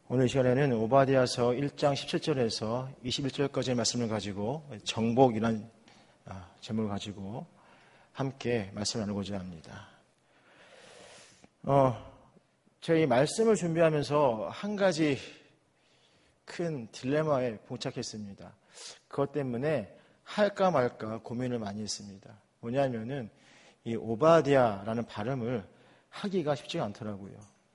오늘 이 시간에는 오바댜서 1장 17절에서 21절까지의 말씀을 가지고 정복이라는 제목을 가지고 함께 말씀을 나누고자 합니다. 제가 이 말씀을 준비하면서 한 가지 큰 딜레마에 봉착했습니다. 그것 때문에 할까 말까 고민을 많이 했습니다. 뭐냐면은 이 오바댜라는 발음을 하기가 쉽지가 않더라고요.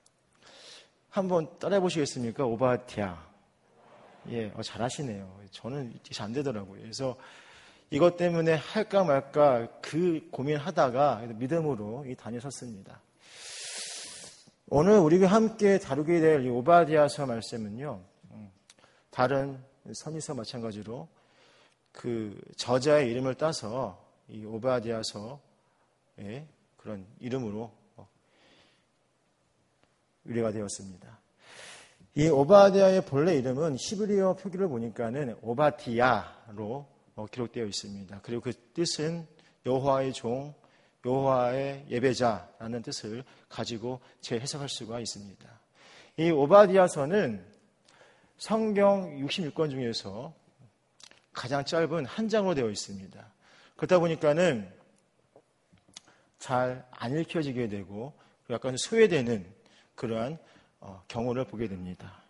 한번 따라해 보시겠습니까? 오바댜. 예, 잘하시네요. 저는 잘 안 되더라고요. 그래서 이것 때문에 할까 말까 그 고민하다가 믿음으로 이 단에 섰습니다. 오늘 우리가 함께 다루게 될 이 오바댜서 말씀은요, 다른 선지서 마찬가지로 그 저자의 이름을 따서 이 오바댜서의 그런 이름으로 의뢰가 되었습니다. 이 오바댜의 본래 이름은 히브리어 표기를 보니까는 오바디야로 기록되어 있습니다. 그리고 그 뜻은 여호와의 종, 여호와의 예배자라는 뜻을 가지고 재해석할 수가 있습니다. 이 오바댜서는 성경 66권 중에서 가장 짧은 한 장으로 되어 있습니다. 그러다 보니까는 잘 안 읽혀지게 되고 약간 소외되는 그러한 경우를 보게 됩니다.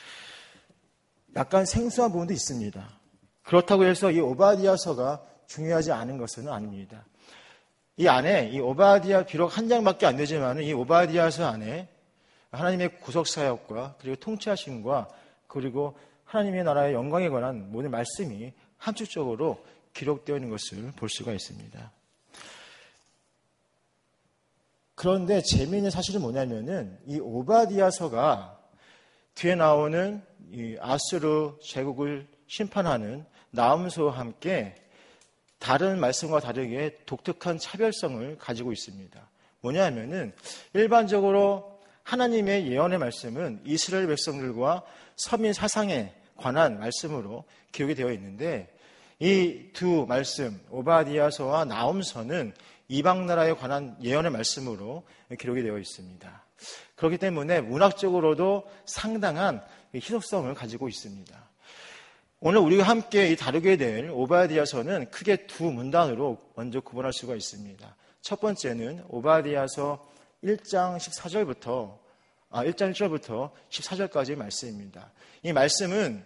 약간 생소한 부분도 있습니다. 그렇다고 해서 이 오바댜서가 중요하지 않은 것은 아닙니다. 이 안에 이 오바댜 비록 한 장밖에 안 되지만 이 오바댜서 안에 하나님의 구속사역과 그리고 통치하심과 그리고 하나님의 나라의 영광에 관한 모든 말씀이 함축적으로 기록되어 있는 것을 볼 수가 있습니다. 그런데 재미있는 사실은 뭐냐면은 이 오바댜서가 뒤에 나오는 이 아수르 제국을 심판하는 나훔서와 함께 다른 말씀과 다르게 독특한 차별성을 가지고 있습니다. 뭐냐면은 일반적으로 하나님의 예언의 말씀은 이스라엘 백성들과 서민 사상에 관한 말씀으로 기록이 되어 있는데 이 두 말씀 오바댜서와 나훔서는 이방 나라에 관한 예언의 말씀으로 기록이 되어 있습니다. 그렇기 때문에 문학적으로도 상당한 희소성을 가지고 있습니다. 오늘 우리가 함께 다루게 될 오바댜서는 크게 두 문단으로 먼저 구분할 수가 있습니다. 첫 번째는 오바댜서 1장 1절부터 14절까지의 말씀입니다. 이 말씀은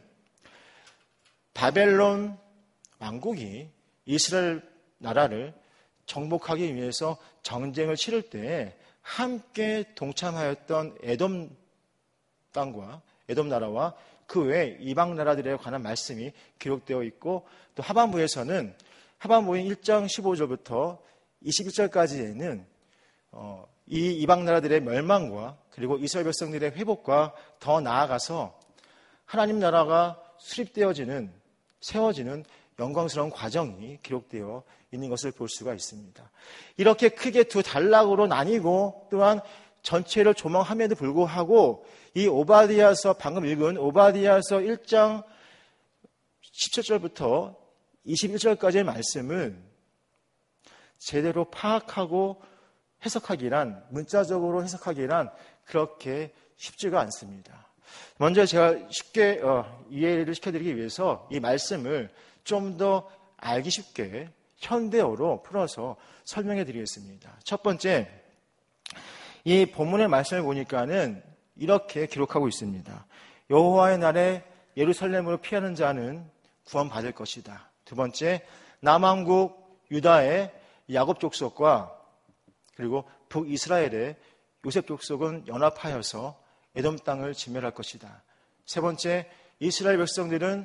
바벨론 왕국이 이스라엘 나라를 정복하기 위해서 전쟁을 치를 때 함께 동참하였던 에돔 땅과 에돔 나라와 그 외 이방 나라들에 관한 말씀이 기록되어 있고 또 하반부에서는 하반부인 1장 15절부터 21절까지에는 이 이방 나라들의 멸망과 그리고 이스라엘 백성들의 회복과 더 나아가서 하나님 나라가 세워지는 영광스러운 과정이 기록되어 있는 것을 볼 수가 있습니다. 이렇게 크게 두 단락으로 나뉘고 또한 전체를 조망함에도 불구하고 이 오바댜서 방금 읽은 오바댜서 1장 17절부터 21절까지의 말씀은 제대로 파악하고 문자적으로 해석하기란 그렇게 쉽지가 않습니다. 먼저 제가 쉽게 이해를 시켜드리기 위해서 이 말씀을 좀 더 알기 쉽게 현대어로 풀어서 설명해 드리겠습니다. 첫 번째, 이 본문의 말씀을 보니까는 이렇게 기록하고 있습니다. 여호와의 날에 예루살렘으로 피하는 자는 구원받을 것이다. 두 번째, 남왕국 유다의 야곱 족속과 그리고 북이스라엘의 요셉 족속은 연합하여서 에돔 땅을 진멸할 것이다. 세 번째, 이스라엘 백성들은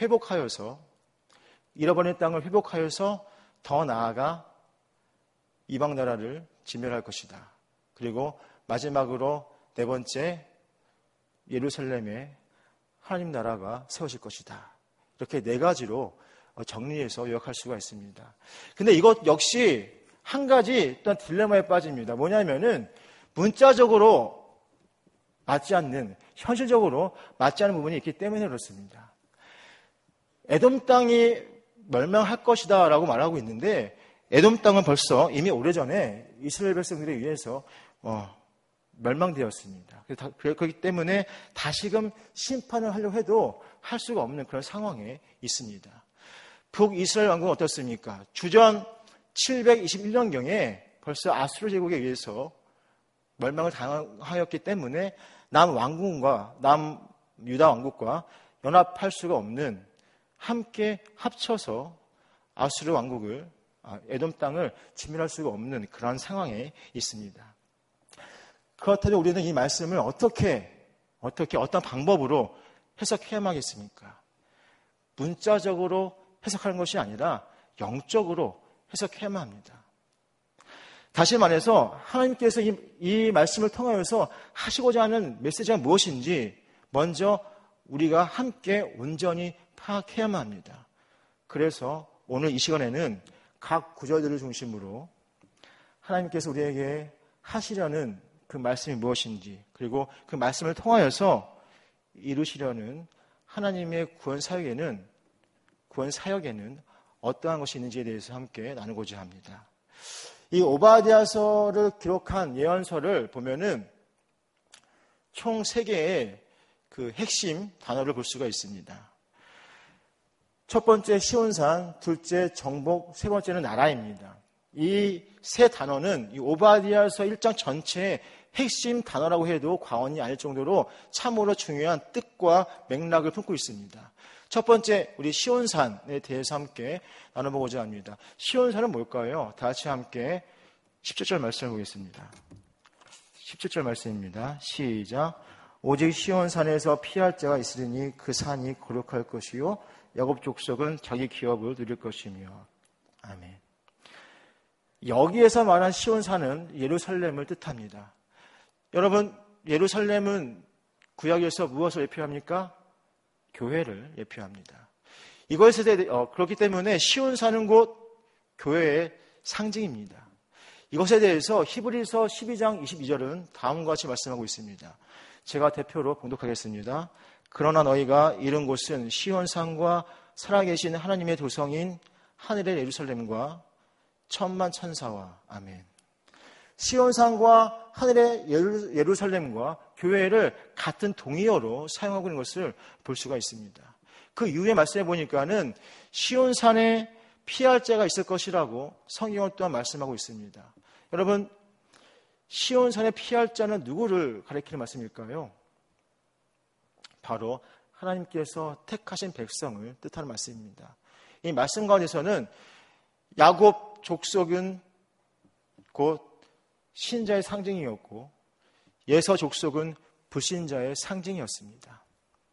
잃어버린 땅을 회복하여서 더 나아가 이방 나라를 진멸할 것이다. 그리고 마지막으로 네 번째, 예루살렘에 하나님 나라가 세워질 것이다. 이렇게 네 가지로 정리해서 요약할 수가 있습니다. 근데 이것 역시 한 가지 또한 딜레마에 빠집니다. 뭐냐면은 문자적으로 맞지 않는, 현실적으로 맞지 않는 부분이 있기 때문에 그렇습니다. 에돔 땅이 멸망할 것이다 라고 말하고 있는데 에돔 땅은 벌써 이미 오래전에 이스라엘 백성들에 의해서 멸망되었습니다. 그렇기 때문에 다시금 심판을 하려고 해도 할 수가 없는 그런 상황에 있습니다. 북이스라엘 왕국은 어떻습니까? 주전 721년경에 벌써 아수르 제국에 의해서 멸망을 당하였기 때문에 남유다 왕국과 연합할 수가 없는, 함께 합쳐서 아수르 왕국을, 에돔 땅을 진멸할 수가 없는 그런 상황에 있습니다. 그렇다면 우리는 이 말씀을 어떤 방법으로 해석해야만 하겠습니까? 문자적으로 해석하는 것이 아니라 영적으로 해석해야만 합니다. 다시 말해서 하나님께서 이 말씀을 통하여서 하시고자 하는 메시지가 무엇인지 먼저 우리가 함께 온전히 파악해야만 합니다. 그래서 오늘 이 시간에는 각 구절들을 중심으로 하나님께서 우리에게 하시려는 그 말씀이 무엇인지, 그리고 그 말씀을 통하여서 이루시려는 하나님의 구원 사역에는 어떠한 것이 있는지에 대해서 함께 나누고자 합니다. 이 오바댜서를 기록한 예언서를 보면은 총 3개의 그 핵심 단어를 볼 수가 있습니다. 첫 번째 시온산, 둘째 정복, 세 번째는 나라입니다. 이 세 단어는 이 오바댜서 1장 전체의 핵심 단어라고 해도 과언이 아닐 정도로 참으로 중요한 뜻과 맥락을 품고 있습니다. 첫 번째, 우리 시온산에 대해서 함께 나눠보고자 합니다. 시온산은 뭘까요? 다 같이 함께 17절 말씀을 보겠습니다. 17절 말씀입니다. 시작. 오직 시온산에서 피할 자가 있으리니 그 산이 거룩할 것이요 야곱 족속은 자기 기업을 누릴 것이며. 아멘. 여기에서 말한 시온산은 예루살렘을 뜻합니다. 여러분, 예루살렘은 구약에서 무엇을 예표합니까? 교회를 예표합니다. 그렇기 때문에 시온산은 곧 교회의 상징입니다. 이것에 대해서 히브리서 12장 22절은 다음과 같이 말씀하고 있습니다. 제가 대표로 봉독하겠습니다. 그러나 너희가 이른 곳은 시온산과 살아계신 하나님의 도성인 하늘의 예루살렘과 천만 천사와. 아멘. 시온산과 하늘의 예루살렘과 교회를 같은 동의어로 사용하고 있는 것을 볼 수가 있습니다. 그 이후에 말씀해 보니까는 시온산에 피할 자가 있을 것이라고 성경을 또한 말씀하고 있습니다. 여러분, 시온산에 피할 자는 누구를 가리키는 말씀일까요? 바로 하나님께서 택하신 백성을 뜻하는 말씀입니다. 이 말씀 가운데서는 야곱 족속은 곧 신자의 상징이었고 예서 족속은 불신자의 상징이었습니다.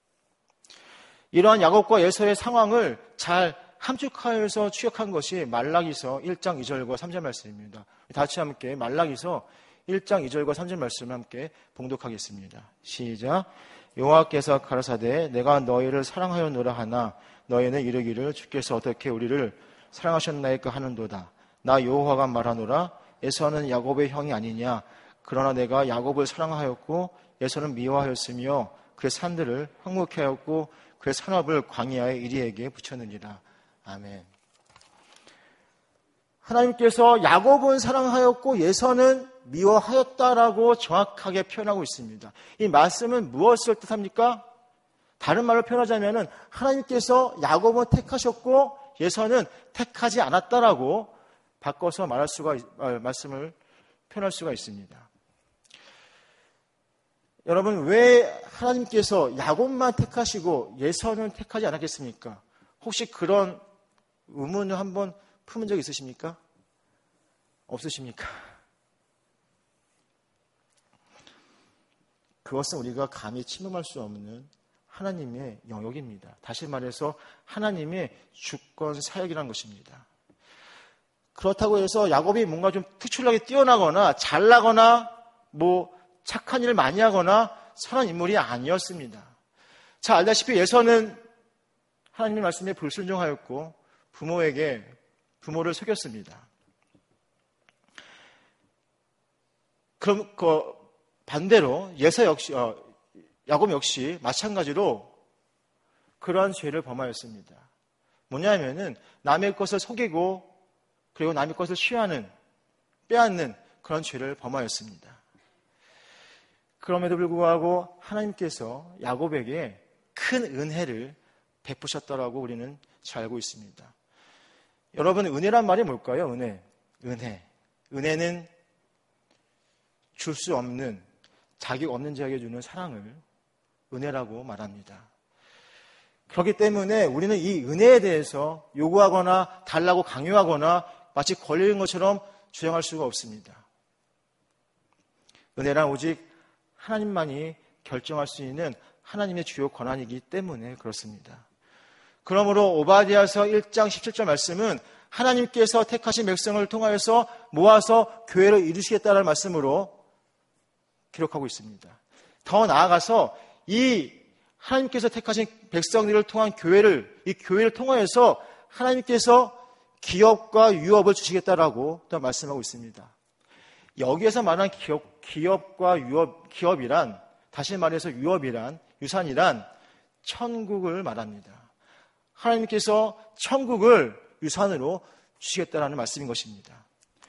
이러한 야곱과 예서의 상황을 잘 함축하여서 추격한 것이 말라기서 1장 2절과 3절 말씀입니다. 다같이 함께 말라기서 1장 2절과 3절 말씀을 함께 봉독하겠습니다. 시작. 여호와께서 가라사대 내가 너희를 사랑하였노라 하나 너희는 이르기를 주께서 어떻게 우리를 사랑하셨나이까 하는도다. 나 여호와가 말하노라 에서는 야곱의 형이 아니냐. 그러나 내가 야곱을 사랑하였고 에서는 미워하였으며 그의 산들을 황무케 하였고 그의 산업을 광야의 이리에게 붙였느니라. 아멘. 하나님께서 야곱은 사랑하였고 예서는 미워하였다라고 정확하게 표현하고 있습니다. 이 말씀은 무엇을 뜻합니까? 다른 말로 표현하자면 하나님께서 야곱은 택하셨고 예서는 택하지 않았다라고 바꿔서 말씀을 표현할 수가 있습니다. 여러분, 왜 하나님께서 야곱만 택하시고 예서는 택하지 않았겠습니까? 혹시 그런 의문을 한번 품은 적 있으십니까? 없으십니까? 그것은 우리가 감히 침범할 수 없는 하나님의 영역입니다. 다시 말해서 하나님의 주권 사역이라는 것입니다. 그렇다고 해서 야곱이 뭔가 좀 특출나게 뛰어나거나 잘나거나 착한 일을 많이 하거나 선한 인물이 아니었습니다. 자, 알다시피 예서는 하나님의 말씀에 불순종하였고 부모를 속였습니다. 그럼 반대로 야곱 역시 마찬가지로 그러한 죄를 범하였습니다. 뭐냐면은 남의 것을 속이고 그리고 남의 것을 빼앗는 그런 죄를 범하였습니다. 그럼에도 불구하고 하나님께서 야곱에게 큰 은혜를 베푸셨다라고 우리는 잘 알고 있습니다. 여러분, 은혜란 말이 뭘까요? 은혜는 줄 수 없는, 자격 없는 자에게 주는 사랑을 은혜라고 말합니다. 그렇기 때문에 우리는 이 은혜에 대해서 요구하거나 달라고 강요하거나 마치 권리인 것처럼 주장할 수가 없습니다. 은혜란 오직 하나님만이 결정할 수 있는 하나님의 주요 권한이기 때문에 그렇습니다. 그러므로 오바댜서 1장 17절 말씀은 하나님께서 택하신 백성을 통하여서 모아서 교회를 이루시겠다는 말씀으로 기록하고 있습니다. 더 나아가서 이 하나님께서 택하신 백성들을 통한 이 교회를 통하여서 하나님께서 기업과 유업을 주시겠다라고 또 말씀하고 있습니다. 여기에서 말한 기업과 기업이란, 다시 말해서 유산이란 천국을 말합니다. 하나님께서 천국을 유산으로 주시겠다라는 말씀인 것입니다.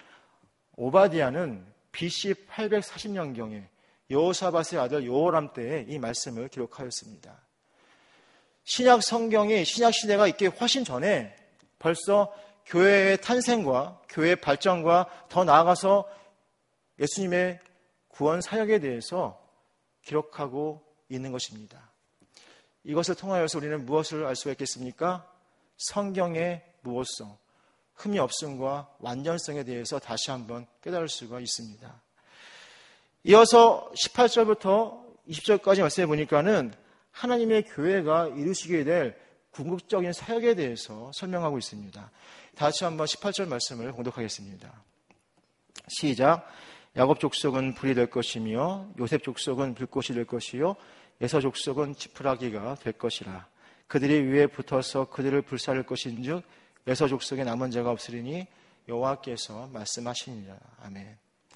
오바댜는 BC 840년경에 여호사밧의 아들 여호람 때에 이 말씀을 기록하였습니다. 신약 성경이 신약 시대가 있기 훨씬 전에 벌써 교회의 탄생과 교회의 발전과 더 나아가서 예수님의 구원 사역에 대해서 기록하고 있는 것입니다. 이것을 통하여서 우리는 무엇을 알 수가 있겠습니까? 성경의 무엇성, 흠이 없음과 완전성에 대해서 다시 한번 깨달을 수가 있습니다. 이어서 18절부터 20절까지 말씀해 보니까는 하나님의 교회가 이루시게 될 궁극적인 사역에 대해서 설명하고 있습니다. 다시 한번 18절 말씀을 공독하겠습니다. 시작. 야곱 족속은 불이 될 것이며 요셉 족속은 불꽃이 될 것이요 에서 족속은 지푸라기가 될 것이라. 그들이 위에 붙어서 그들을 불사를 것인즉 에서 족속에 남은 자가 없으리니 여호와께서 말씀하시니라. 아멘.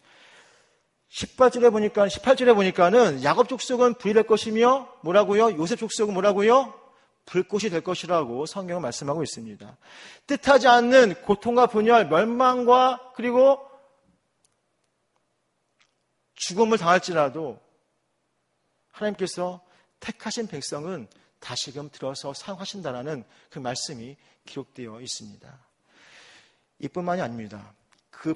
18절에 보니까는 야곱 족속은 불이 될 것이며 뭐라고요? 요셉 족속은 뭐라고요? 불꽃이 될 것이라고 성경은 말씀하고 있습니다. 뜻하지 않는 고통과 분열, 멸망과 그리고 죽음을 당할지라도 하나님께서 택하신 백성은 다시금 들어서 사용하신다라는 그 말씀이 기록되어 있습니다. 이뿐만이 아닙니다. 그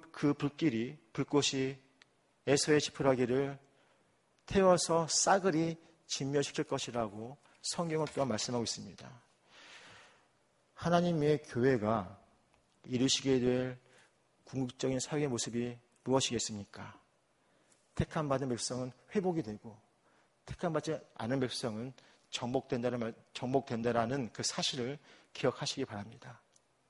불꽃이 에서의 지푸라기를 태워서 싸그리 진멸시킬 것이라고 성경은 또한 말씀하고 있습니다. 하나님의 교회가 이루시게 될 궁극적인 사역의 모습이 무엇이겠습니까? 택함 받은 백성은 회복이 되고 택함 받지 않은 백성은 정복된다라는 그 사실을 기억하시기 바랍니다.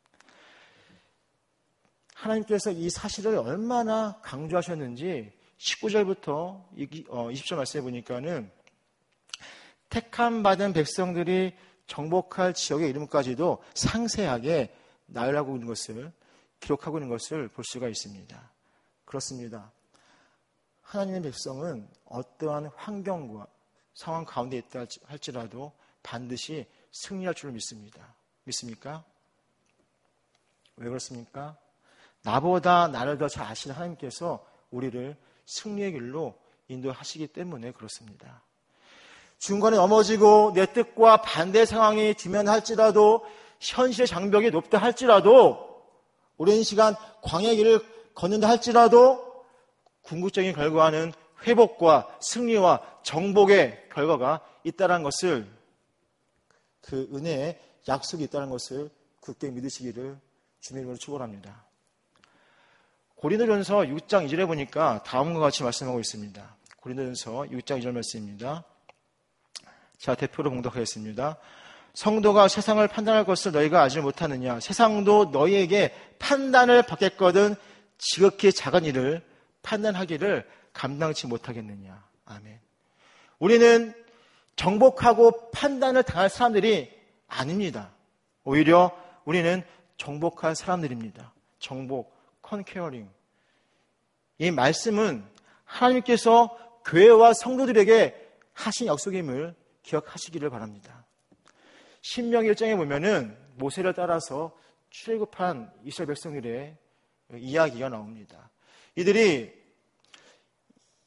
하나님께서 이 사실을 얼마나 강조하셨는지 19절부터 20절 말씀해 보니까는 택함 받은 백성들이 정복할 지역의 이름까지도 상세하게 나열하고 있는 것을, 기록하고 있는 것을 볼 수가 있습니다. 그렇습니다. 하나님의 백성은 어떠한 환경과 상황 가운데 있다 할지라도 반드시 승리할 줄 믿습니다. 믿습니까? 왜 그렇습니까? 나보다 나를 더 잘 아시는 하나님께서 우리를 승리의 길로 인도하시기 때문에 그렇습니다. 중간에 넘어지고 내 뜻과 반대 상황이 지면할지라도 현실의 장벽이 높다 할지라도 오랜 시간 광야의 길을 걷는다 할지라도 궁극적인 결과는 회복과 승리와 정복의 결과가 있다는 것을, 그 은혜의 약속이 있다는 것을 굳게 믿으시기를 주님의 이름으로 축원합니다. 고린도전서 6장 2절에 보니까 다음과 같이 말씀하고 있습니다. 고린도전서 6장 2절 말씀입니다. 자, 대표로 봉독하겠습니다. 성도가 세상을 판단할 것을 너희가 알지 못하느냐? 세상도 너희에게 판단을 받겠거든 지극히 작은 일을 판단하기를 감당치 못하겠느냐? 아멘. 우리는 정복하고 판단을 당할 사람들이 아닙니다. 오히려 우리는 정복할 사람들입니다. 정복, 컨케어링. 이 말씀은 하나님께서 교회와 성도들에게 하신 약속임을 기억하시기를 바랍니다. 신명기 1장에 보면은 모세를 따라서 출애굽한 이스라엘 백성들의 이야기가 나옵니다. 이들이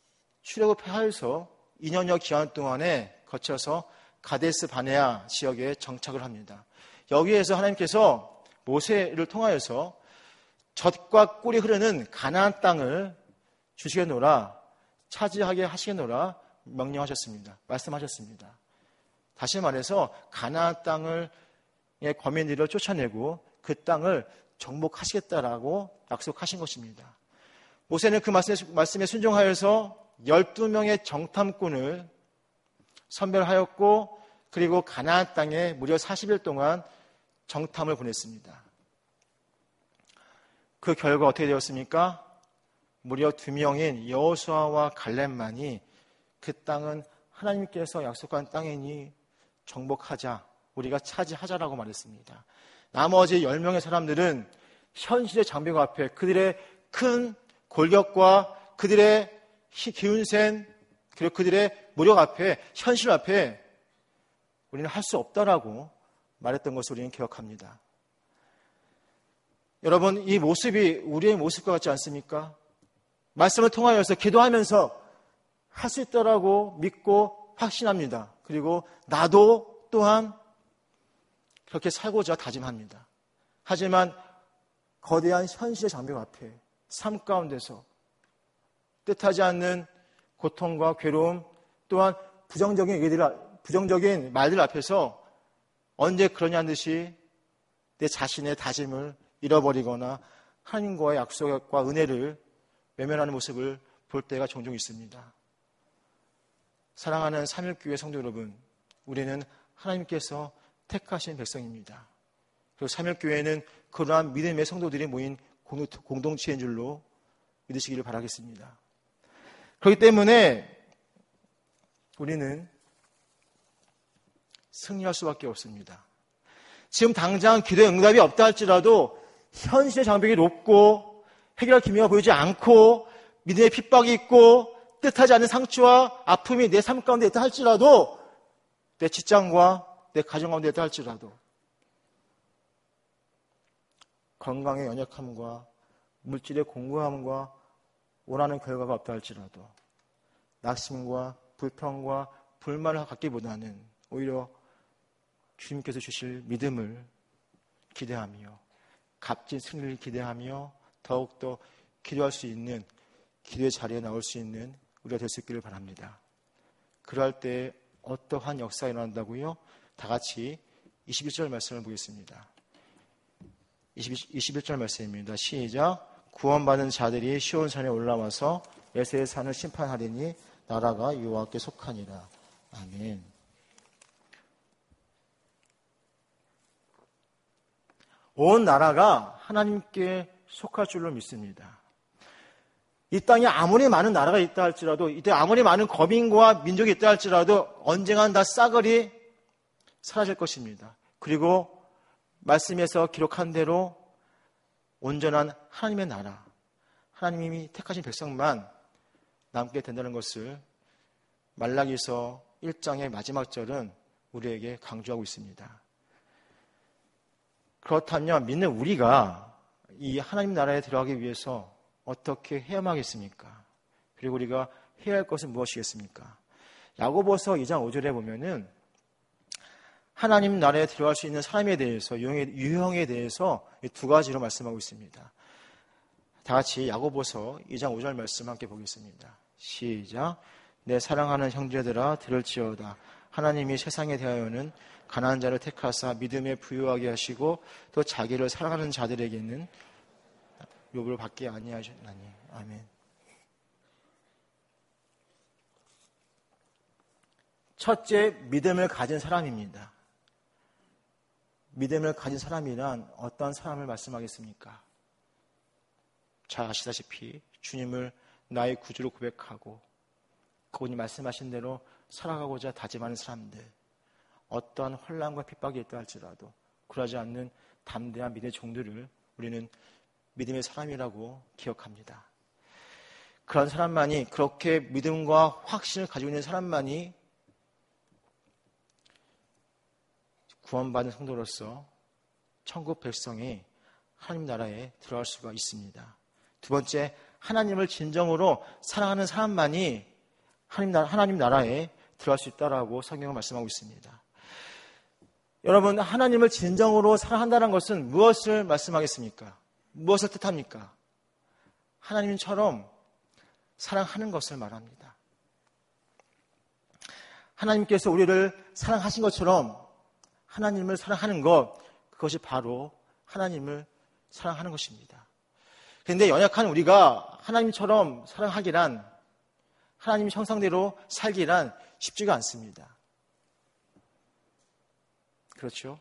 출애굽 하여서 2년여 기간 동안에 거쳐서 가데스 바네아 지역에 정착을 합니다. 여기에서 하나님께서 모세를 통하여서 젖과 꿀이 흐르는 가나안 땅을 주시겠노라, 차지하게 하시겠노라 명령하셨습니다. 말씀하셨습니다. 다시 말해서 가나안 땅을 거민들을 쫓아내고 그 땅을 정복하시겠다라고 약속하신 것입니다. 모세는 그 말씀에 순종하여서 12명의 정탐꾼을 선별하였고 그리고 가나안 땅에 무려 40일 동안 정탐을 보냈습니다. 그 결과 어떻게 되었습니까? 무려 2명인 여호수아와 갈렙만이 그 땅은 하나님께서 약속한 땅이니 정복하자, 우리가 차지하자라고 말했습니다. 나머지 10명의 사람들은 현실의 장벽 앞에 그들의 큰 골격과 그들의 기운센 그리고 그들의 무력 앞에, 현실 앞에 우리는 할 수 없다라고 말했던 것을 우리는 기억합니다. 여러분, 이 모습이 우리의 모습과 같지 않습니까? 말씀을 통하여서 기도하면서 할 수 있다라고 믿고 확신합니다. 그리고 나도 또한 그렇게 살고자 다짐합니다. 하지만 거대한 현실의 장벽 앞에 삶 가운데서 뜻하지 않는 고통과 괴로움 또한 부정적인 말들 앞에서 언제 그러냐는 듯이 내 자신의 다짐을 잃어버리거나 하나님과의 약속과 은혜를 외면하는 모습을 볼 때가 종종 있습니다. 사랑하는 삼일교회 성도 여러분, 우리는 하나님께서 택하신 백성입니다. 그리고 삼일교회는 그러한 믿음의 성도들이 모인 공동체인 줄로 믿으시기를 바라겠습니다. 그렇기 때문에 우리는 승리할 수밖에 없습니다. 지금 당장 기도의 응답이 없다 할지라도 현실의 장벽이 높고 해결할 기미가 보이지 않고 믿음의 핍박이 있고 뜻하지 않은 상처와 아픔이 내 삶 가운데 있다 할지라도 내 직장과 내 가정 가운데 있다 할지라도 건강의 연약함과 물질의 공고함과 원하는 결과가 없다 할지라도 낙심과 불평과 불만을 갖기보다는 오히려 주님께서 주실 믿음을 기대하며 값진 승리를 기대하며 더욱더 기도할 수 있는 기도의 자리에 나올 수 있는 우리가 될 수 있기를 바랍니다. 그럴 때 어떠한 역사가 일어난다고요? 다 같이 21절 말씀을 보겠습니다. 21절 말씀입니다. 시작. 구원받은 자들이 시온산에 올라와서 에세의 산을 심판하리니 나라가 여호와께 속하니라. 아멘. 온 나라가 하나님께 속할 줄로 믿습니다. 이 땅에 아무리 많은 나라가 있다 할지라도, 이때 아무리 많은 거민과 민족이 있다 할지라도 언젠간 다 싸그리 사라질 것입니다. 그리고 말씀에서 기록한 대로 온전한 하나님의 나라, 하나님이 택하신 백성만 남게 된다는 것을 말라기서 1장의 마지막 절은 우리에게 강조하고 있습니다. 그렇다면 믿는 우리가 이 하나님 나라에 들어가기 위해서 어떻게 해야만 하겠습니까? 그리고 우리가 해야 할 것은 무엇이겠습니까? 야고보서 2장 5절에 보면은 하나님 나라에 들어갈 수 있는 사람에 대해서, 유형에 대해서 두 가지로 말씀하고 있습니다. 다 같이 야고보서 2장 5절 말씀 함께 보겠습니다. 시작. 내 사랑하는 형제들아 들을지어다. 하나님이 세상에 대하여는 가난한 자를 택하사 믿음에 부유하게 하시고 또 자기를 사랑하는 자들에게는 욥을 받게 아니하셨나니. 아멘. 첫째, 믿음을 가진 사람입니다. 믿음을 가진 사람이란 어떤 사람을 말씀하겠습니까? 잘 아시다시피 주님을 나의 구주로 고백하고 그분이 말씀하신 대로 살아가고자 다짐하는 사람들, 어떠한 혼란과 핍박이 있다 할지라도 굴하지 않는 담대한 믿음의 종들을 우리는 믿음의 사람이라고 기억합니다. 그런 사람만이, 그렇게 믿음과 확신을 가지고 있는 사람만이 구원받은 성도로서 천국 백성이 하나님 나라에 들어갈 수가 있습니다. 두 번째, 하나님을 진정으로 사랑하는 사람만이 하나님 나라에 들어갈 수 있다라고 성경은 말씀하고 있습니다. 여러분, 하나님을 진정으로 사랑한다는 것은 무엇을 말씀하겠습니까? 무엇을 뜻합니까? 하나님처럼 사랑하는 것을 말합니다. 하나님께서 우리를 사랑하신 것처럼 하나님을 사랑하는 것, 그것이 바로 하나님을 사랑하는 것입니다. 그런데 연약한 우리가 하나님처럼 사랑하기란, 하나님 형상대로 살기란 쉽지가 않습니다. 그렇죠?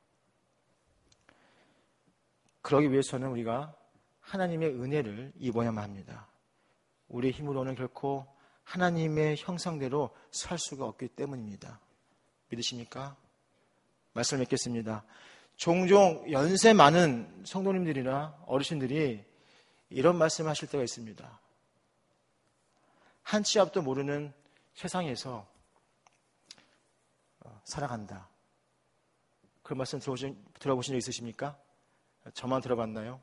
그러기 위해서는 우리가 하나님의 은혜를 입어야만 합니다. 우리의 힘으로는 결코 하나님의 형상대로 살 수가 없기 때문입니다. 믿으십니까? 말씀을 맺겠습니다. 종종 연세 많은 성도님들이나 어르신들이 이런 말씀을 하실 때가 있습니다. 한 치 앞도 모르는 세상에서 살아간다. 그런 말씀 들어보신 적 있으십니까? 저만 들어봤나요?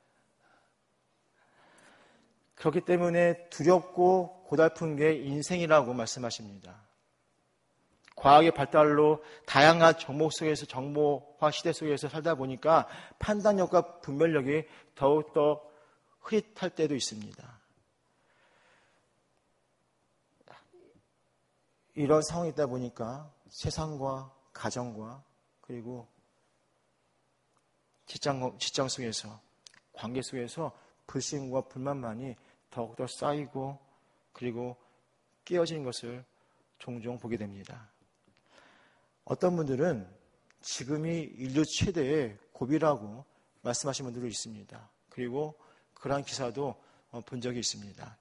그렇기 때문에 두렵고 고달픈 게 인생이라고 말씀하십니다. 과학의 발달로 다양한 정보화 시대 속에서 살다 보니까 판단력과 분별력이 더욱더 흐릿할 때도 있습니다. 이런 상황이 있다 보니까 세상과 가정과 그리고 직장 속에서, 관계 속에서 불신과 불만만이 더욱더 쌓이고 그리고 깨어지는 것을 종종 보게 됩니다. 어떤 분들은 지금이 인류 최대의 고비라고 말씀하신 분들도 있습니다. 그리고 그러한 기사도 본 적이 있습니다.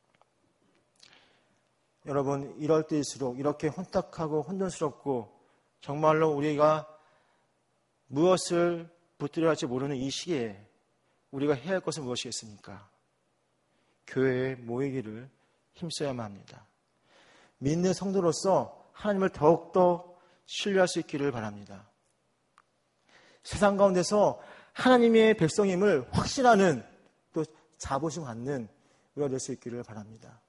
여러분, 이럴 때일수록 이렇게 혼탁하고 혼돈스럽고 정말로 우리가 무엇을 붙들어야 할지 모르는 이 시기에 우리가 해야 할 것은 무엇이겠습니까? 교회에 모이기를 힘써야만 합니다. 믿는 성도로서 하나님을 더욱더 신뢰할 수 있기를 바랍니다. 세상 가운데서 하나님의 백성임을 확신하는 또 자부심 갖는 우리가 될 수 있기를 바랍니다.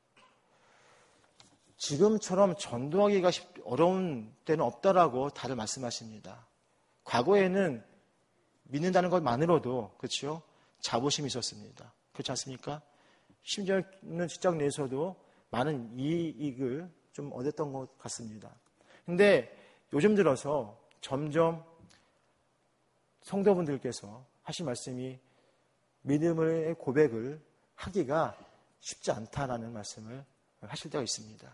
지금처럼 전도하기가 어려운 때는 없다라고 다들 말씀하십니다. 과거에는 믿는다는 것만으로도 그렇죠? 자부심이 있었습니다. 그렇지 않습니까? 심지어는 직장 내에서도 많은 이익을 좀 얻었던 것 같습니다. 그런데 요즘 들어서 점점 성도분들께서 하신 말씀이 믿음의 고백을 하기가 쉽지 않다라는 말씀을 하실 때가 있습니다.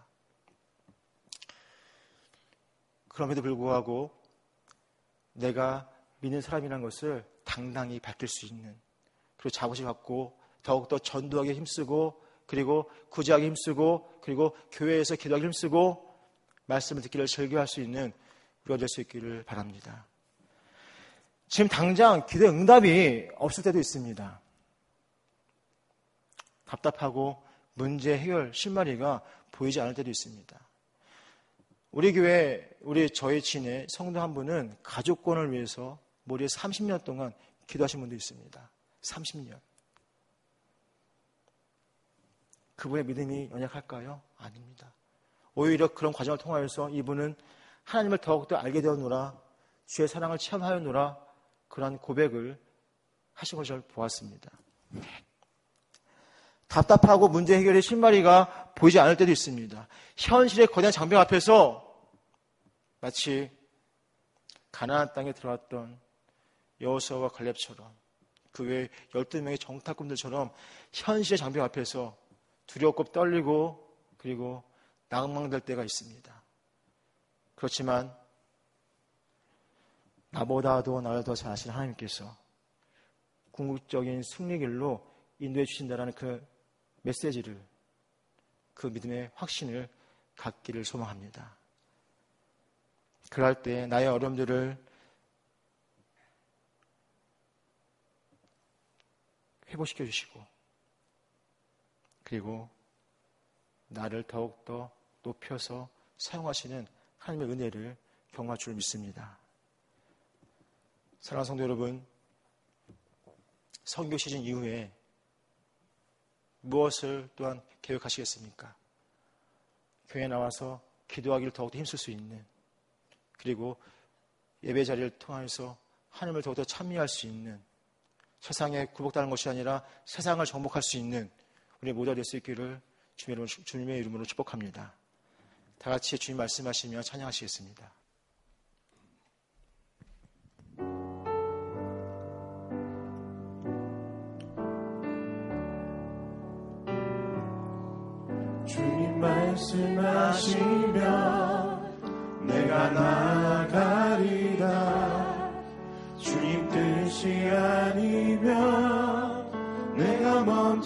그럼에도 불구하고 내가 믿는 사람이라는 것을 당당히 밝힐 수 있는, 그리고 자부심 갖고 더욱더 전도하기 힘쓰고 그리고 구제하기 힘쓰고 그리고 교회에서 기도하기 힘쓰고 말씀을 듣기를 즐겨할 수 있는 우리가 될 수 있기를 바랍니다. 지금 당장 기도의 응답이 없을 때도 있습니다. 답답하고 문제 해결 실마리가 보이지 않을 때도 있습니다. 우리 교회, 저희 친의 성도 한 분은 가족권을 위해서 무려 30년 동안 기도하신 분도 있습니다. 30년. 그분의 믿음이 연약할까요? 아닙니다. 오히려 그런 과정을 통하여서 이분은 하나님을 더욱더 알게 되었노라, 주의 사랑을 체험하였노라, 그런 고백을 하신 것을 보았습니다. 답답하고 문제 해결의 실마리가 보이지 않을 때도 있습니다. 현실의 거대한 장벽 앞에서 마치 가나안 땅에 들어왔던 여호수아와 갈렙처럼 그 외 12명의 정탐꾼들처럼 현실의 장벽 앞에서 두렵고 떨리고 그리고 낭망될 때가 있습니다. 그렇지만 나보다도 나를 더 잘 아시는 하나님께서 궁극적인 승리길로 인도해 주신다는 그 메시지를, 그 믿음의 확신을 갖기를 소망합니다. 그럴 때 나의 어려움들을 회복시켜 주시고 그리고 나를 더욱더 높여서 사용하시는 하나님의 은혜를 경험할 줄 믿습니다. 사랑하는 성도 여러분, 선교 시즌 이후에 무엇을 또한 계획하시겠습니까? 교회에 나와서 기도하기를 더욱더 힘쓸 수 있는, 그리고 예배 자리를 통해서 하나님을 더욱더 찬미할 수 있는, 세상에 굴복당하는 것이 아니라 세상을 정복할 수 있는 우리 모두가 될 수 있기를 주님의 이름으로 축복합니다. 다 같이 주님 말씀하시며 찬양하시겠습니다. 주님 말씀하시면 내가 나아가리라. 주님 뜻이 아니면 내가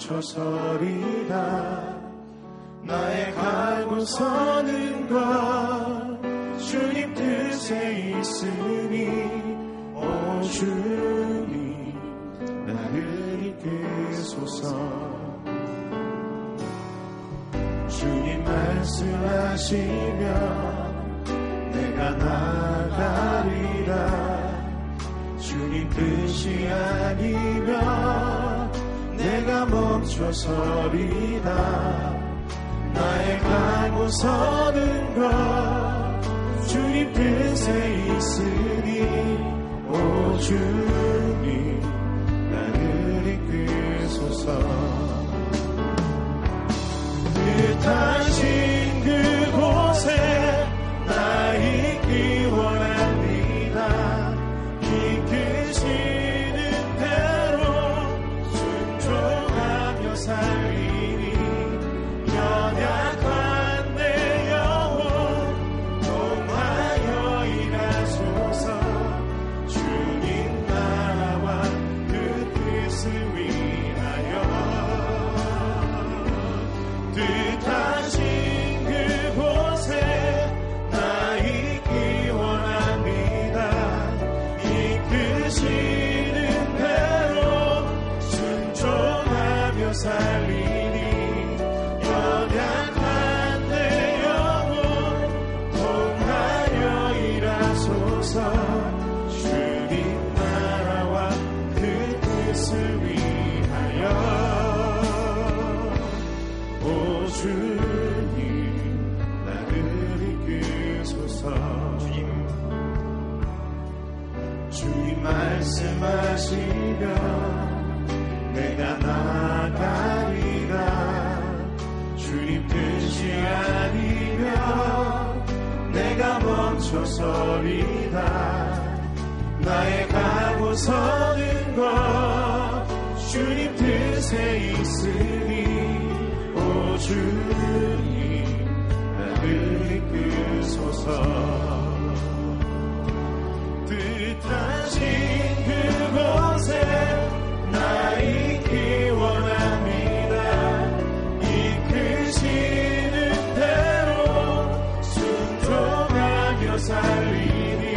멈춰서리라. 나의 가고 서는 것 주님 뜻에 있으니 오 주님 나를 이끄소서. 주님 말씀하시면 내가 나가리라. 주님 뜻이 아니면 내가 멈춰서리라. 나의 가고 서는 것 주님 뜻에 있으니 오 주님 나를 이끄소서. 뜻하신 그곳에 나 있기 원합니다. 이끄시는 대로 순종하며 살리니 연약한 내 영혼 통하여 일하소서. 주님 나라와 그 뜻을 위하여 뜻하신 그곳에 나 있기 원합니다. 이끄시는 대로 순종하며 살리니 연약한 내 영혼 통하여 일하소서. 주님 나라와 그 뜻을 위하여 오 주님 나를 이끄소서. 주님 말씀하시면 내가 나가리라. 주님 뜻이 아니면 내가 멈춰서리라. 나의 가고 서는 것 주님 뜻에 있으니 오 주님 나를 이끄소서. 뜻하신 그곳에 나 있기 원합니다. 이끄시는 대로 순종하며 살리니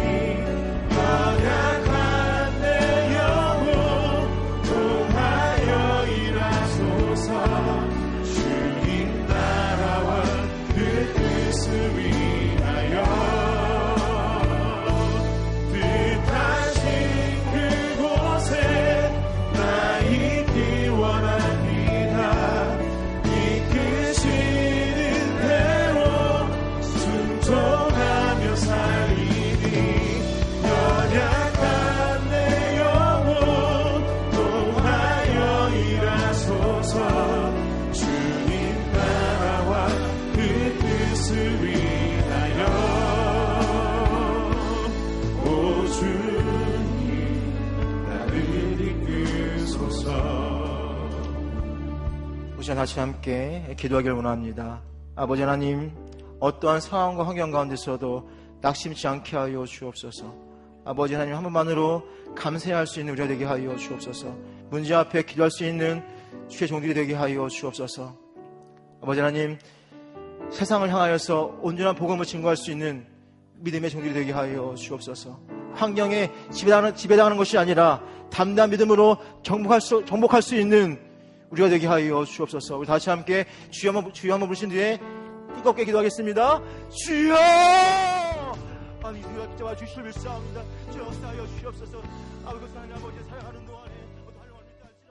연약한 내 영혼 통하여 일하소서. 주님 나라와 그 뜻을 위하여 뜻하신 그곳에 나 있기 원합니다. 이끄시는 대로 순종하며 살리니 연약한 내 영혼 통하여 일하소서. 주님 나라와 그 뜻을 위하여 오 주님 나를 이끄소서. 우리 다시 함께 기도하기를 원합니다. 아버지 하나님, 어떠한 상황과 환경 가운데서도 낙심치 않게 하여 주옵소서. 아버지 하나님, 한 번만으로 감사할 수 있는 우리가 되게 하여 주옵소서. 문제 앞에 기도할 수 있는 주의 종들이 되게 하여 주옵소서. 아버지 하나님, 세상을 향하여서 온전한 복음을 증거할 수 있는 믿음의 종들이 되게 하여 주옵소서. 환경에 지배당하는 것이 아니라 담대한 믿음으로 정복할 수 있는 우리가 되게 하여 주옵소서. 우리 다시 함께 주여 한번 부르신 뒤에 뜨겁게 기도하겠습니다. 주여! 아니, 주여 잡아 주시길 믿사옵니다. 주여 사하여 주시옵소서. 아버지 하나님, 아버지 사랑하는 동안